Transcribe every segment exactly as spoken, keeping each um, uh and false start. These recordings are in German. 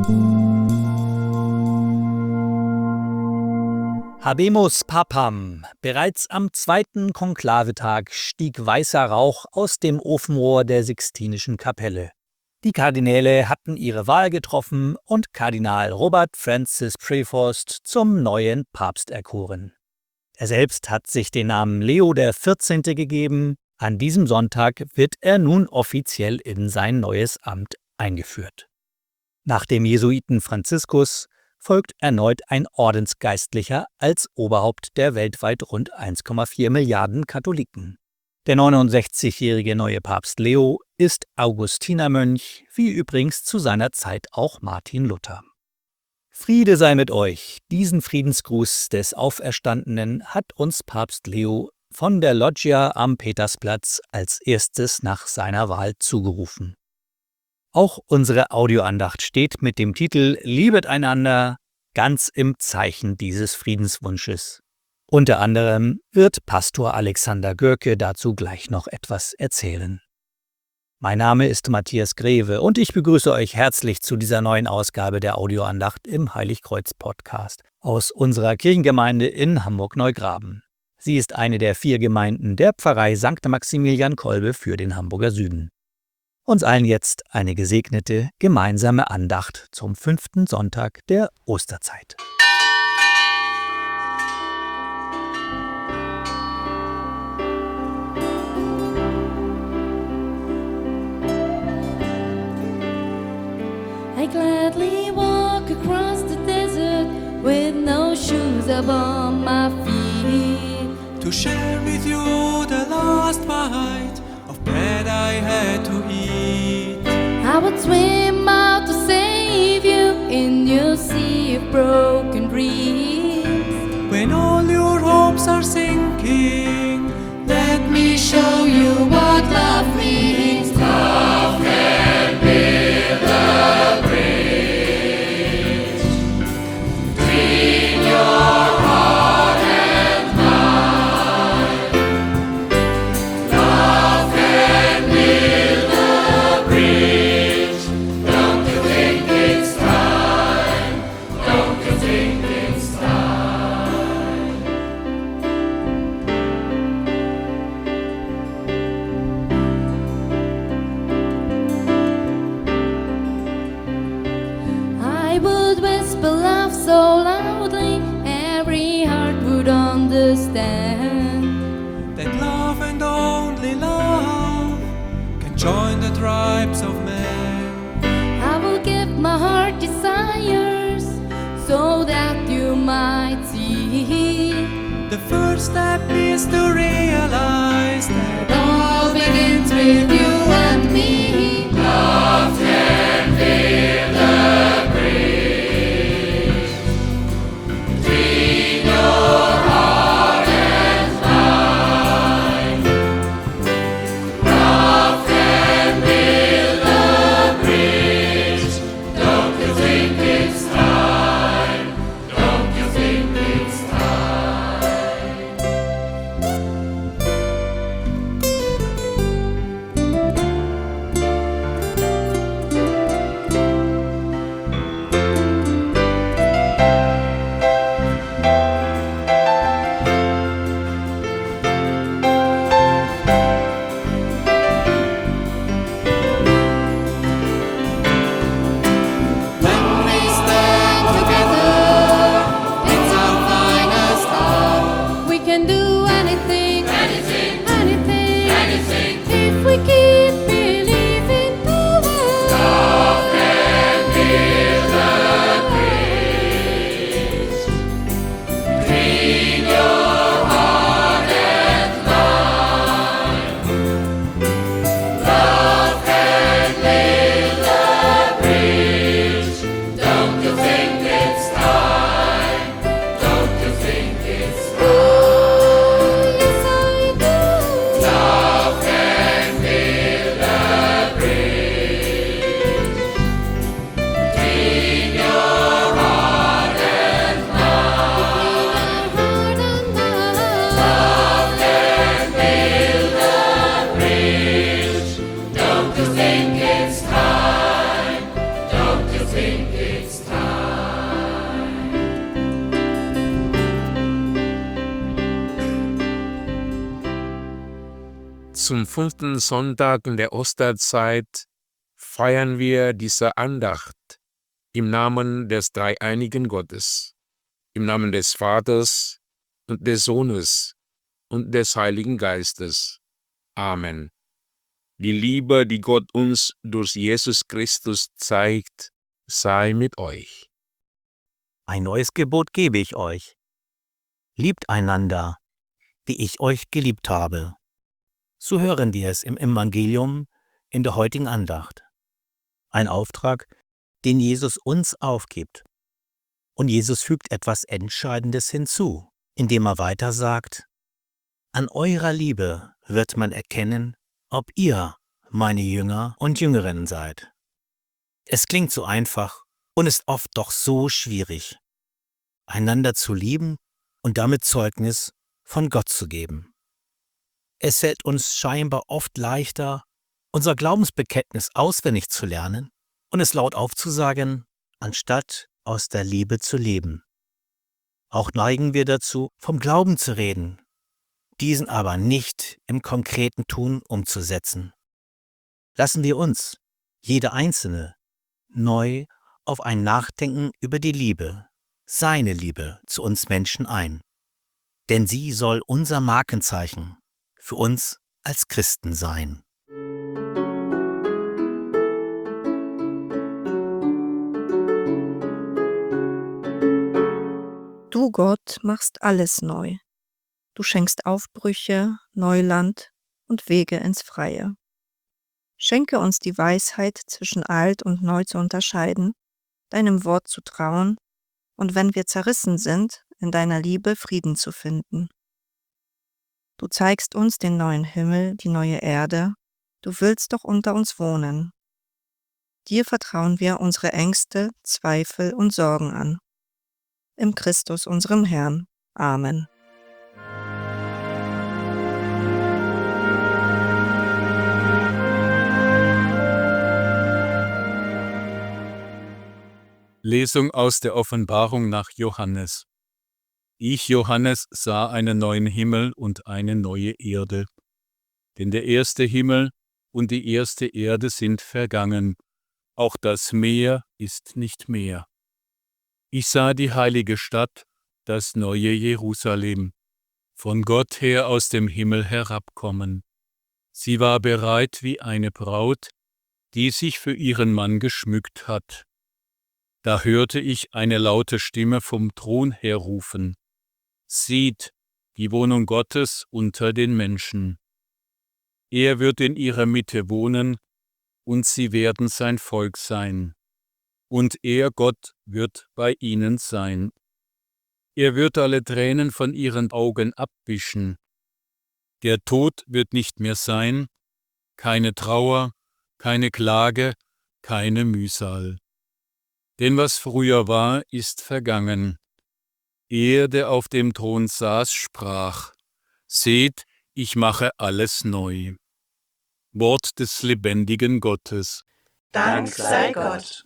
Habemus Papam. Bereits am zweiten Konklavetag stieg weißer Rauch aus dem Ofenrohr der Sixtinischen Kapelle. Die Kardinäle hatten ihre Wahl getroffen und Kardinal Robert Francis Prevost zum neuen Papst erkoren. Er selbst hat sich den Namen Leo der vierzehnte gegeben. An diesem Sonntag wird er nun offiziell in sein neues Amt eingeführt. Nach dem Jesuiten Franziskus folgt erneut ein Ordensgeistlicher als Oberhaupt der weltweit rund eins Komma vier Milliarden Katholiken. Der neunundsechzigjährige neue Papst Leo ist Augustinermönch, wie übrigens zu seiner Zeit auch Martin Luther. Friede sei mit euch. Diesen Friedensgruß des Auferstandenen hat uns Papst Leo von der Loggia am Petersplatz als erstes nach seiner Wahl zugerufen. Auch unsere Audioandacht steht mit dem Titel »Liebet einander« ganz im Zeichen dieses Friedenswunsches. Unter anderem wird Pastor Alexander Görke dazu gleich noch etwas erzählen. Mein Name ist Matthias Greve und ich begrüße euch herzlich zu dieser neuen Ausgabe der Audioandacht im Heiligkreuz-Podcast aus unserer Kirchengemeinde in Hamburg-Neugraben. Sie ist eine der vier Gemeinden der Pfarrei Sankt Maximilian Kolbe für den Hamburger Süden. Uns allen jetzt eine gesegnete gemeinsame Andacht zum fünften Sonntag der Osterzeit. I gladly walk across the desert with no shoes upon my feet, to share with you the last bite of bread I had to eat. I would swim out to save you in your sea of broken dreams. When all your hopes are sinking, Let me show you what love means. Love can build a bridge between your heart and mine. Love can build a bridge. Don't you think it's time? Don't you think it's time? I would whisper love so loudly, every heart would understand. that love and only love can join the tribes of men. I will give my heart desires so that you might see. The first step is to realize that It all begins with you and me. Love can build a bridge between your heart and mine. Love can build a bridge. Don't you think it's time? Don't you think it's time? think it's time? Zum fünften Sonntag in der Osterzeit feiern wir diese Andacht im Namen des dreieinigen Gottes, im Namen des Vaters und des Sohnes und des Heiligen Geistes. Amen. Die Liebe, die Gott uns durch Jesus Christus zeigt, sei mit euch. Ein neues Gebot gebe ich euch. Liebt einander, wie ich euch geliebt habe. So hören wir es im Evangelium in der heutigen Andacht. Ein Auftrag, den Jesus uns aufgibt. Und Jesus fügt etwas Entscheidendes hinzu, indem er weiter sagt: An eurer Liebe wird man erkennen, ob ihr meine Jünger und Jüngerinnen seid. Es klingt so einfach und ist oft doch so schwierig, einander zu lieben und damit Zeugnis von Gott zu geben. Es fällt uns scheinbar oft leichter, unser Glaubensbekenntnis auswendig zu lernen und es laut aufzusagen, anstatt aus der Liebe zu leben. Auch neigen wir dazu, vom Glauben zu reden, diesen aber nicht im konkreten Tun umzusetzen. Lassen wir uns, jeder Einzelne, neu auf ein Nachdenken über die Liebe, seine Liebe zu uns Menschen ein. Denn sie soll unser Markenzeichen für uns als Christen sein. Du, Gott, machst alles neu. Du schenkst Aufbrüche, Neuland und Wege ins Freie. Schenke uns die Weisheit, zwischen alt und neu zu unterscheiden, deinem Wort zu trauen und wenn wir zerrissen sind, in deiner Liebe Frieden zu finden. Du zeigst uns den neuen Himmel, die neue Erde, du willst doch unter uns wohnen. Dir vertrauen wir unsere Ängste, Zweifel und Sorgen an. Im Christus, unserem Herrn. Amen. Lesung aus der Offenbarung nach Johannes. Ich, Johannes, sah einen neuen Himmel und eine neue Erde. Denn der erste Himmel und die erste Erde sind vergangen, auch das Meer ist nicht mehr. Ich sah die heilige Stadt, das neue Jerusalem, von Gott her aus dem Himmel herabkommen. Sie war bereit wie eine Braut, die sich für ihren Mann geschmückt hat. Da hörte ich eine laute Stimme vom Thron her rufen: Sieht, die Wohnung Gottes unter den Menschen. Er wird in ihrer Mitte wohnen, und sie werden sein Volk sein. Und er, Gott, wird bei ihnen sein. Er wird alle Tränen von ihren Augen abwischen. Der Tod wird nicht mehr sein, keine Trauer, keine Klage, keine Mühsal. Denn was früher war, ist vergangen. Er, der auf dem Thron saß, sprach: Seht, ich mache alles neu. Wort des lebendigen Gottes. Dank sei Gott.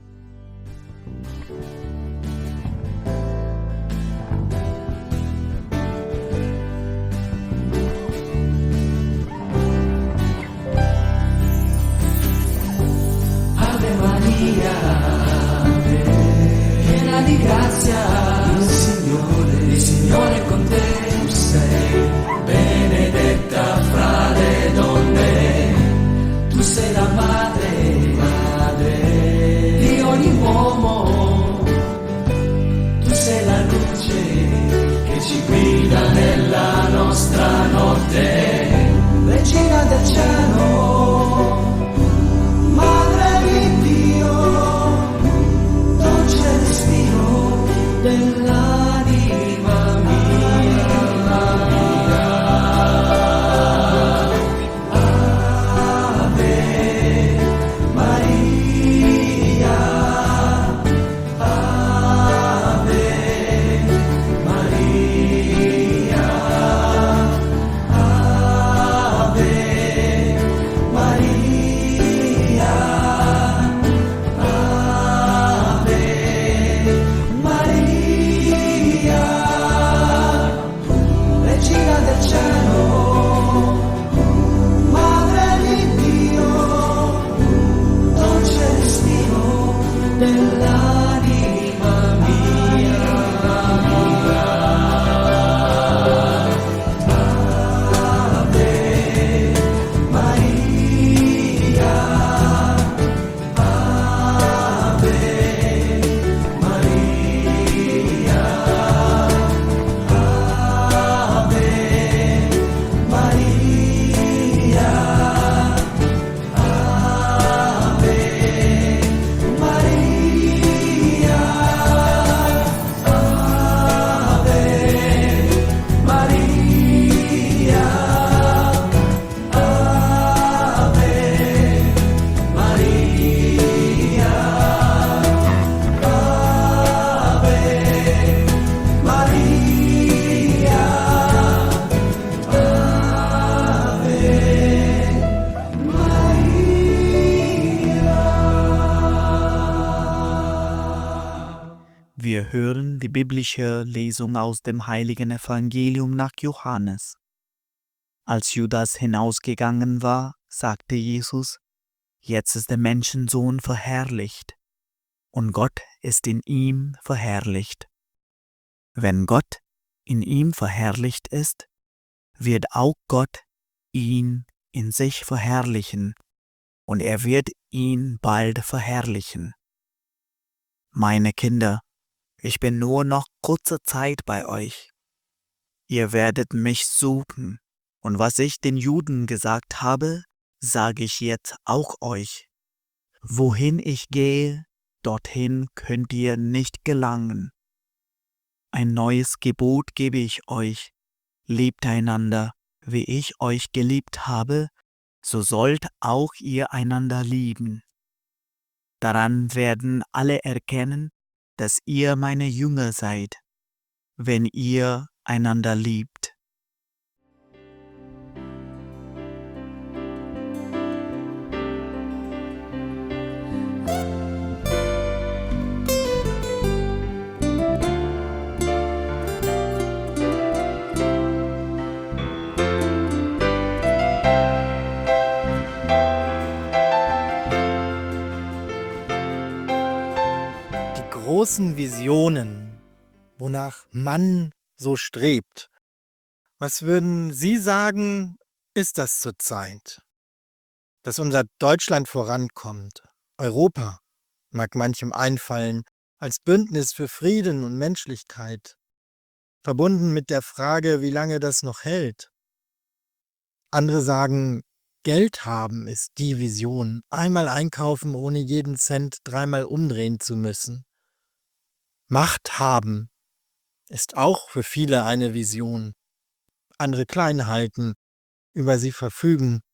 Ave Maria, piena di grazia, il Signore, il Signore è con te. Tu sei benedetta fra le donne, tu sei la madre, madre di ogni uomo, tu sei la luce che ci guida nella nostra notte, regina del cielo, madre di Dio, dolce respiro dell'anima mia, mia. Ave Maria, Wir hören die biblische Lesung aus dem heiligen Evangelium nach Johannes. Als Judas hinausgegangen war, sagte Jesus: Jetzt ist der Menschensohn verherrlicht, und Gott ist in ihm verherrlicht. Wenn Gott in ihm verherrlicht ist, wird auch Gott ihn in sich verherrlichen, und er wird ihn bald verherrlichen. Meine Kinder, ich bin nur noch kurze Zeit bei euch. Ihr werdet mich suchen, und was ich den Juden gesagt habe, sage ich jetzt auch euch. Wohin ich gehe, dorthin könnt ihr nicht gelangen. Ein neues Gebot gebe ich euch: Liebt einander, wie ich euch geliebt habe, so sollt auch ihr einander lieben. Daran werden alle erkennen, dass ihr meine Jünger seid, wenn ihr einander liebt. Großen Visionen, wonach man so strebt. Was würden Sie sagen, ist das zurzeit? Dass unser Deutschland vorankommt, Europa, mag manchem einfallen, als Bündnis für Frieden und Menschlichkeit, verbunden mit der Frage, wie lange das noch hält. Andere sagen, Geld haben ist die Vision, einmal einkaufen, ohne jeden Cent dreimal umdrehen zu müssen. Macht haben ist auch für viele eine Vision. Andere klein halten, über sie verfügen.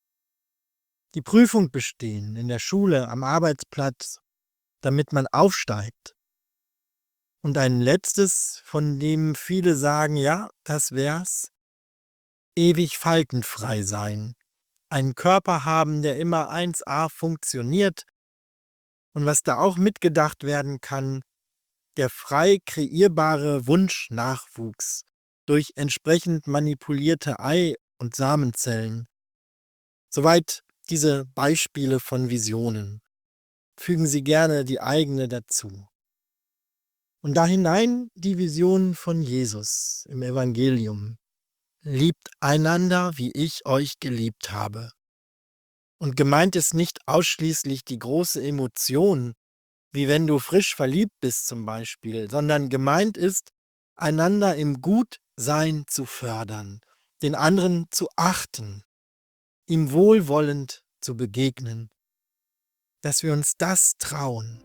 Die Prüfung bestehen, in der Schule, am Arbeitsplatz, damit man aufsteigt. Und ein letztes, von dem viele sagen, ja, das wär's: ewig faltenfrei sein. Einen Körper haben, der immer eins a funktioniert. Und was da auch mitgedacht werden kann, der frei kreierbare Wunschnachwuchs durch entsprechend manipulierte Ei- und Samenzellen. Soweit diese Beispiele von Visionen. Fügen Sie gerne die eigene dazu. Und da hinein die Vision von Jesus im Evangelium. Liebt einander, wie ich euch geliebt habe. Und gemeint ist nicht ausschließlich die große Emotion, wie wenn du frisch verliebt bist zum Beispiel, sondern gemeint ist, einander im Gutsein zu fördern, den anderen zu achten, ihm wohlwollend zu begegnen, dass wir uns das trauen.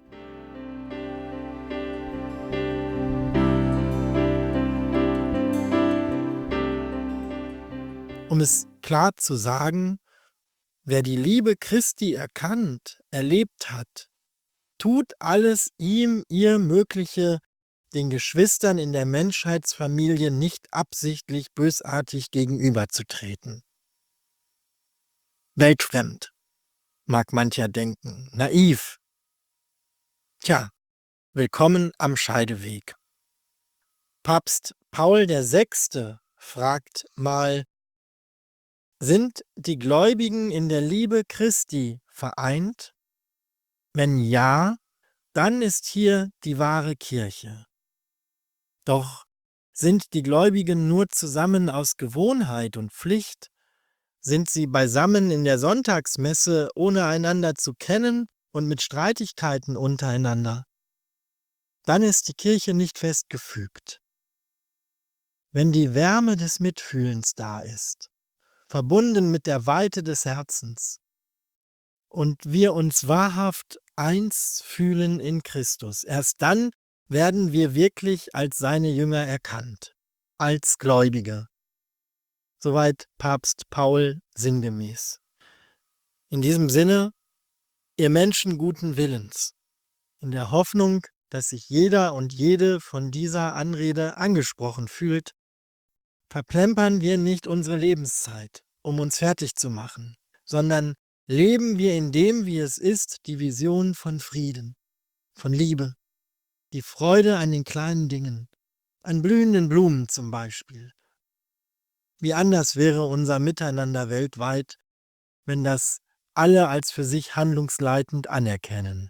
Um es klar zu sagen, wer die Liebe Christi erkannt, erlebt hat, tut alles ihm, ihr Mögliche, den Geschwistern in der Menschheitsfamilie nicht absichtlich bösartig gegenüberzutreten. Weltfremd, mag mancher denken, naiv. Tja, willkommen am Scheideweg. Papst Paul der Sechste fragt mal: Sind die Gläubigen in der Liebe Christi vereint? Wenn ja, dann ist hier die wahre Kirche. Doch sind die Gläubigen nur zusammen aus Gewohnheit und Pflicht? Sind sie beisammen in der Sonntagsmesse, ohne einander zu kennen und mit Streitigkeiten untereinander? Dann ist die Kirche nicht festgefügt. Wenn die Wärme des Mitfühlens da ist, verbunden mit der Weite des Herzens, und wir uns wahrhaft eins fühlen in Christus, erst dann werden wir wirklich als seine Jünger erkannt, als Gläubige. Soweit Papst Paul sinngemäß. In diesem Sinne, ihr Menschen guten Willens, in der Hoffnung, dass sich jeder und jede von dieser Anrede angesprochen fühlt, verplempern wir nicht unsere Lebenszeit, um uns fertig zu machen, sondern leben wir in dem, wie es ist, die Vision von Frieden, von Liebe, die Freude an den kleinen Dingen, an blühenden Blumen zum Beispiel. Wie anders wäre unser Miteinander weltweit, wenn das alle als für sich handlungsleitend anerkennen.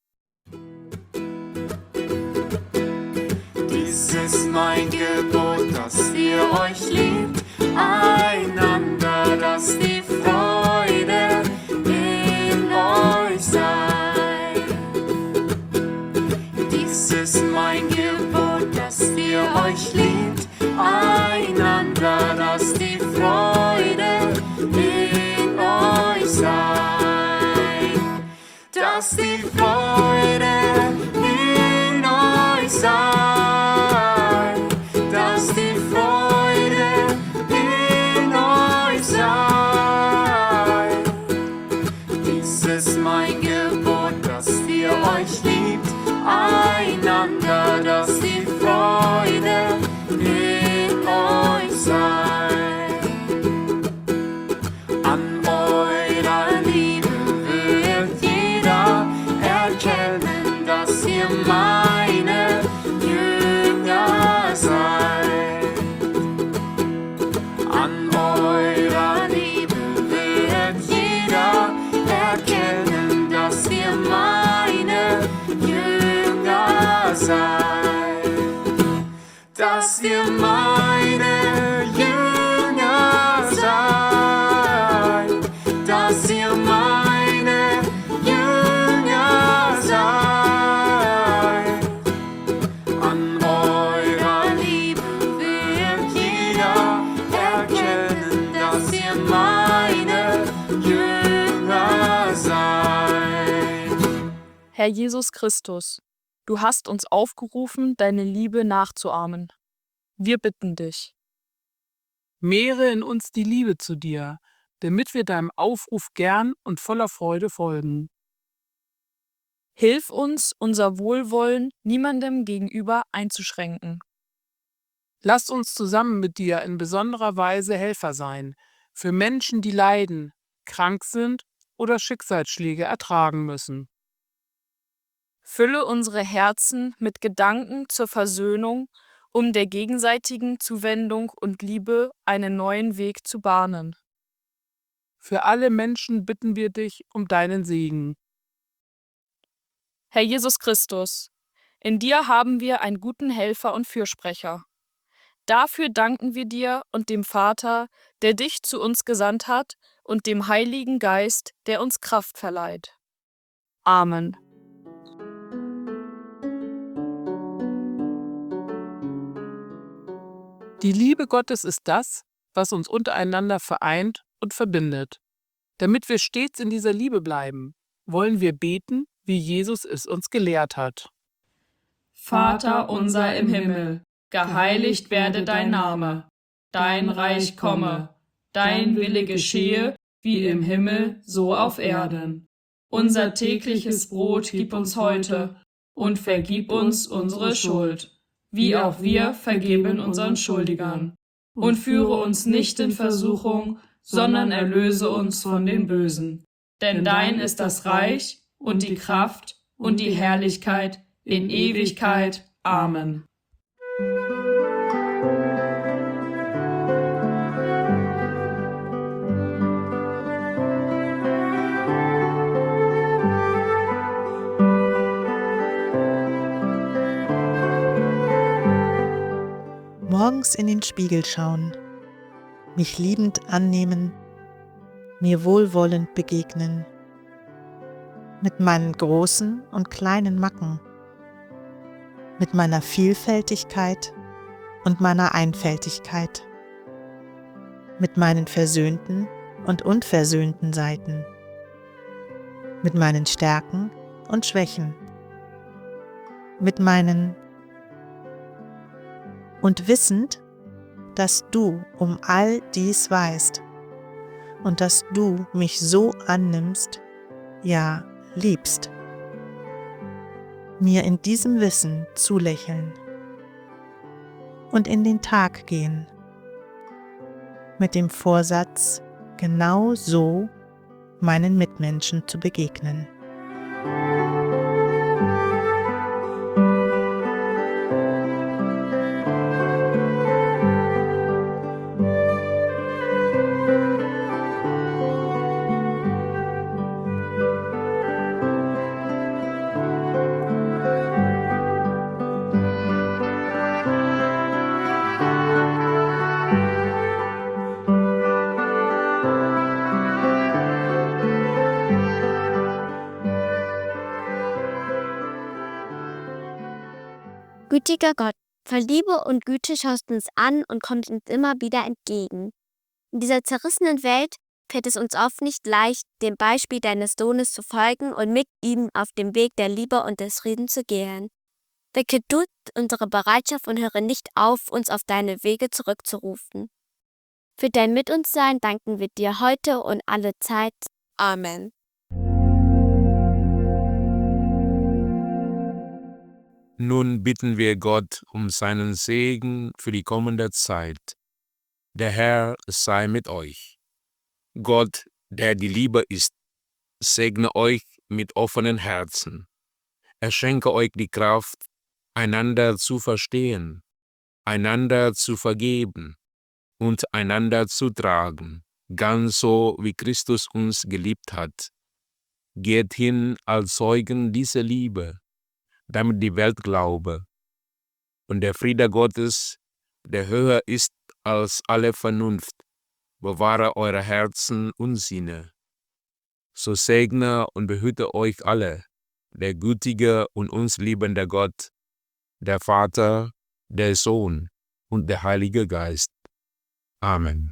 Dies ist mein Gebot, dass ihr euch liebt, einander, dass die Freude in euch sei. Dies ist mein Gebot, dass ihr euch liebt, einander, dass die Freude in euch sei. Dass die Freude in euch sei. Dass die Freude in euch sei. Dies ist mein Gebot, dass ihr euch liebt, einander, dass die Freude in euch sei. An eurer Liebe wird jeder erkennen, dass ihr meine Jünger seid. An eurer Liebe wird jeder erkennen, dass ihr meine Jünger seid. Dass ihr meine Jünger seid. Dass ihr meine Jünger seid. An eurer Liebe wird jeder erkennen, dass ihr meine Jünger seid. Herr Jesus Christus, du hast uns aufgerufen, deine Liebe nachzuahmen. Wir bitten dich. Mehre in uns die Liebe zu dir, damit wir deinem Aufruf gern und voller Freude folgen. Hilf uns, unser Wohlwollen niemandem gegenüber einzuschränken. Lass uns zusammen mit dir in besonderer Weise Helfer sein, für Menschen, die leiden, krank sind oder Schicksalsschläge ertragen müssen. Fülle unsere Herzen mit Gedanken zur Versöhnung, um der gegenseitigen Zuwendung und Liebe einen neuen Weg zu bahnen. Für alle Menschen bitten wir dich um deinen Segen. Herr Jesus Christus, in dir haben wir einen guten Helfer und Fürsprecher. Dafür danken wir dir und dem Vater, der dich zu uns gesandt hat, und dem Heiligen Geist, der uns Kraft verleiht. Amen. Die Liebe Gottes ist das, was uns untereinander vereint und verbindet. Damit wir stets in dieser Liebe bleiben, wollen wir beten, wie Jesus es uns gelehrt hat. Vater unser im Himmel, geheiligt werde dein Name, dein Reich komme, dein Wille geschehe, wie im Himmel, so auf Erden. Unser tägliches Brot gib uns heute und vergib uns unsere Schuld, wie auch wir vergeben unseren Schuldigern. Und führe uns nicht in Versuchung, sondern erlöse uns von dem Bösen. Denn dein ist das Reich und die Kraft und die Herrlichkeit in Ewigkeit. Amen. morgens in den Spiegel schauen, mich liebend annehmen, mir wohlwollend begegnen, mit meinen großen und kleinen Macken, mit meiner Vielfältigkeit und meiner Einfältigkeit, mit meinen versöhnten und unversöhnten Seiten, mit meinen Stärken und Schwächen, mit meinen und wissend, dass du um all dies weißt und dass du mich so annimmst, ja, liebst. Mir in diesem Wissen zulächeln und in den Tag gehen, mit dem Vorsatz, genau so meinen Mitmenschen zu begegnen. Gütiger Gott, voll Liebe und Güte schaust du uns an und kommst uns immer wieder entgegen. In dieser zerrissenen Welt fällt es uns oft nicht leicht, dem Beispiel deines Sohnes zu folgen und mit ihm auf dem Weg der Liebe und des Friedens zu gehen. Wecke du unsere Bereitschaft und höre nicht auf, uns auf deine Wege zurückzurufen. Für dein Mit uns Sein danken wir dir heute und alle Zeit. Amen. Nun bitten wir Gott um seinen Segen für die kommende Zeit. Der Herr sei mit euch. Gott, der die Liebe ist, segne euch mit offenen Herzen. Er schenke euch die Kraft, einander zu verstehen, einander zu vergeben und einander zu tragen, ganz so wie Christus uns geliebt hat. Geht hin als Zeugen dieser Liebe, damit die Welt glaube. Und der Friede Gottes, der höher ist als alle Vernunft, bewahre eure Herzen und Sinne. So segne und behüte euch alle, der gütige und uns liebende Gott, der Vater, der Sohn und der Heilige Geist. Amen.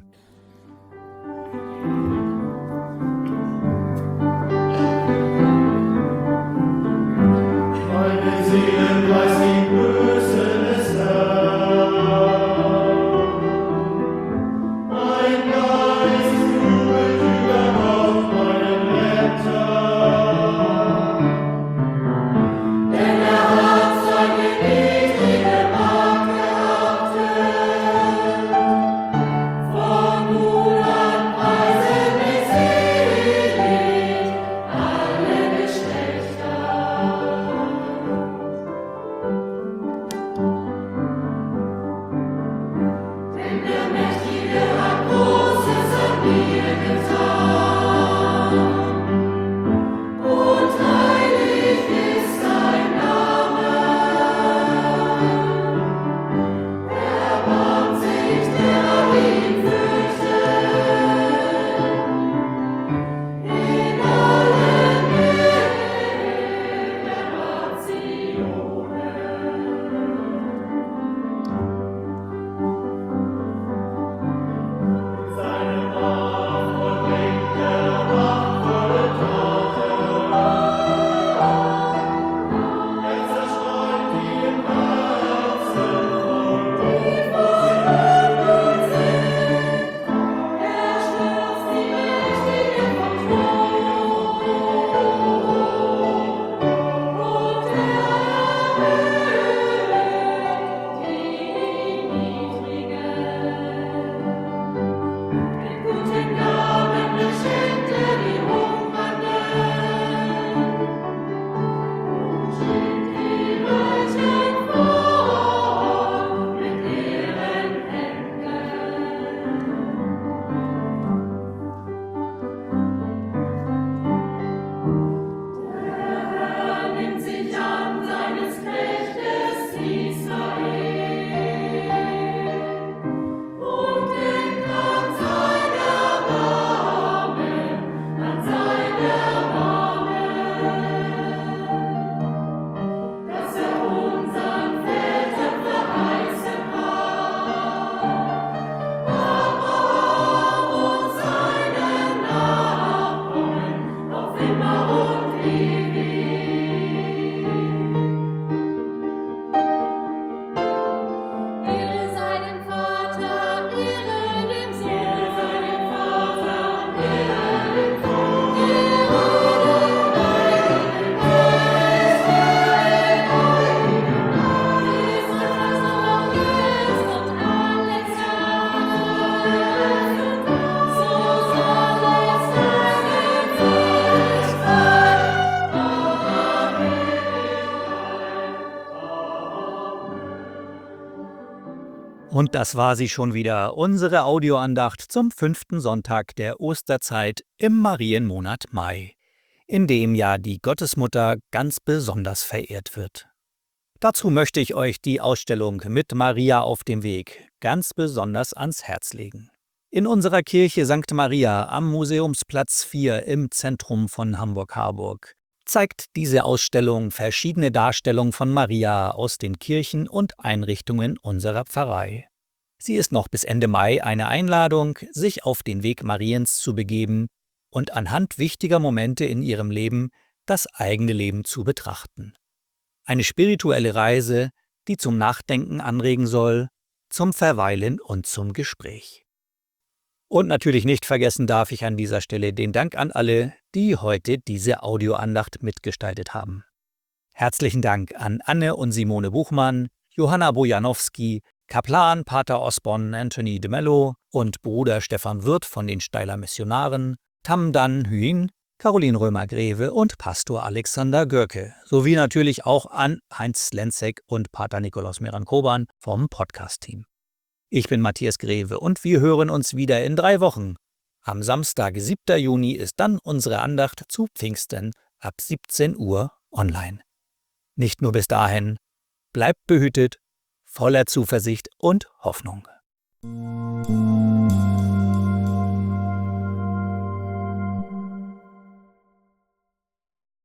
Und das war sie schon wieder, unsere Audioandacht zum fünften Sonntag der Osterzeit im Marienmonat Mai, in dem ja die Gottesmutter ganz besonders verehrt wird. Dazu möchte ich euch die Ausstellung mit Maria auf dem Weg ganz besonders ans Herz legen. In unserer Kirche Sankt Maria am Museumsplatz vier im Zentrum von Hamburg-Harburg zeigt diese Ausstellung verschiedene Darstellungen von Maria aus den Kirchen und Einrichtungen unserer Pfarrei. Sie ist noch bis Ende Mai eine Einladung, sich auf den Weg Mariens zu begeben und anhand wichtiger Momente in ihrem Leben das eigene Leben zu betrachten. Eine spirituelle Reise, die zum Nachdenken anregen soll, zum Verweilen und zum Gespräch. Und natürlich nicht vergessen darf ich an dieser Stelle den Dank an alle, die heute diese Audioandacht mitgestaltet haben. Herzlichen Dank an Anne und Simone Buchmann, Johanna Bojanowski, Kaplan Pater Osborn Anthony de Mello und Bruder Stefan Wirth von den Steiler Missionaren, Tam Dan Hyen, Caroline Römer-Greve und Pastor Alexander Görke, sowie natürlich auch an Heinz Lenzek und Pater Nikolaus Meran-Koban vom Podcast-Team. Ich bin Matthias Greve und wir hören uns wieder in drei Wochen. Am Samstag, siebten Juni, ist dann unsere Andacht zu Pfingsten ab siebzehn Uhr online. Nicht nur bis dahin, bleibt behütet, voller Zuversicht und Hoffnung.